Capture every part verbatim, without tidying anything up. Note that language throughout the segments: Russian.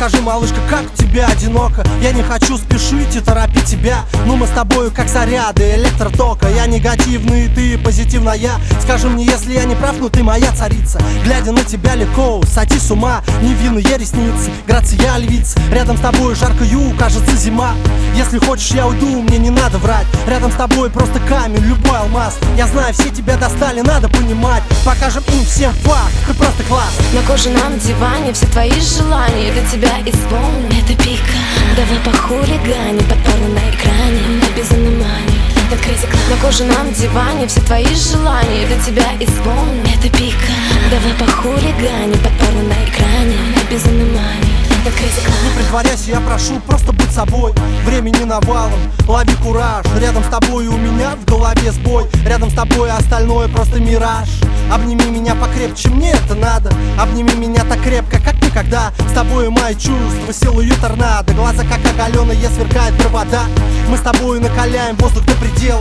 Скажи, малышка, как тебе одиноко? Я не хочу спешить и торопить тебя, но мы с тобою как заряды электротока. Я негативный, ты позитивная. Скажи мне, если я не прав, но ты моя царица. Глядя на тебя легко, сойти с ума. Невинные ресницы, грация львица. Рядом с тобой жаркою, кажется, зима. Если хочешь, я уйду, мне не надо врать. Рядом с тобой просто камень, любой алмаз. Я знаю, все тебя достали, надо понимать. Покажем им всем факт, ты просто класс. На кожаном диване все твои желания для тебя исполню. Это пика, давай похулигане, под порно на экране, на безумном мане. На кожаном диване все твои желания для тебя исполню. Это пика, давай похулигане, под порно на экране, на безумном мане. Не притворяйся, я прошу, просто будь собой. Времени навалом, лови кураж. Рядом с тобой у меня в голове сбой. Рядом с тобой остальное просто мираж. Обними меня покрепче, мне это надо. Обними меня так крепко, как никогда. С тобой мои чувства, силою торнадо. Глаза как оголеные, сверкает провода. Мы с тобой накаляем воздух до предела.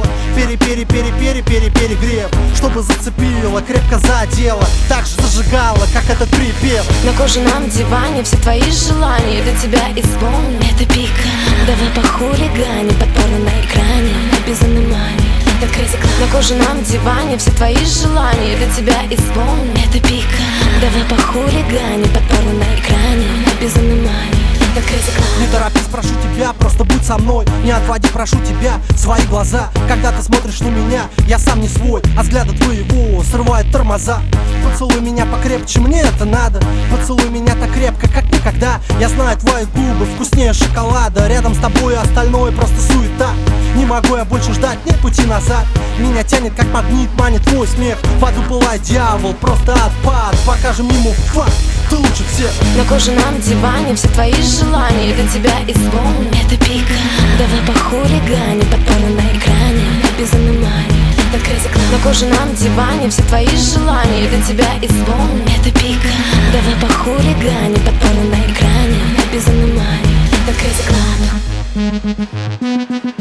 Пере-пере-пере-пере-пере-перегрев, чтобы зацепило, крепко задело. Так же зажигало, как этот припев. На кожаном диване все твои желания для тебя исполню. Это пика, давай похулигане, под порно на экране, на безумном мане. На кожаном диване все твои желания для тебя исполню. Это пика, давай похулигане, под порно на экране, на безумном мане. Не торопись, прошу тебя, просто будь со мной. Не отводи, прошу тебя, свои глаза. Когда ты смотришь на меня, я сам не свой. От взгляда твоего срывает тормоза. Поцелуй меня покрепче, мне это надо. Поцелуй меня так крепко, как никогда. Я знаю, твои губы вкуснее шоколада. Рядом с тобой остальное просто суета. Не могу я больше ждать, нет пути назад. Меня тянет как магнит, манит твой смех. В аду пылает дьявол, просто отпад. Покажем ему факт, ты лучше всех. На кожаном диване все твои желания для тебя исполню. Это пика, давай похулигане, под порно на экране, на безумном мане. На кожаном диване все твои желания для тебя исполню. Это пика, давай похулигане, под порно на экране, на безумном мане.